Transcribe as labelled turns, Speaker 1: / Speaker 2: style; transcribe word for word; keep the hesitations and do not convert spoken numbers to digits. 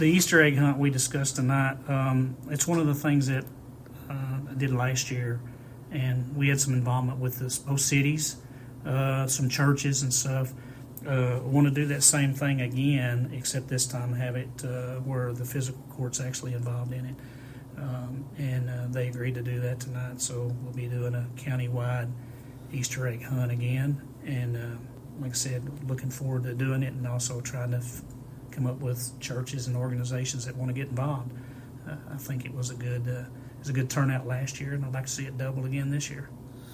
Speaker 1: The Easter egg hunt we discussed tonight, um, it's one of the things that uh, I did last year, and we had some involvement with this, both cities, uh, some churches and stuff. Uh, want to do that same thing again, except this time have it uh, where the physical court's actually involved in it. Um, and uh, they agreed to do that tonight, so we'll be doing a county-wide Easter egg hunt again. And uh, like I said, looking forward to doing it, and also trying to f- come up with churches and organizations that want to get involved. Uh, I think it was a good uh, it was a good turnout last year, and I'd like to see it double again this year.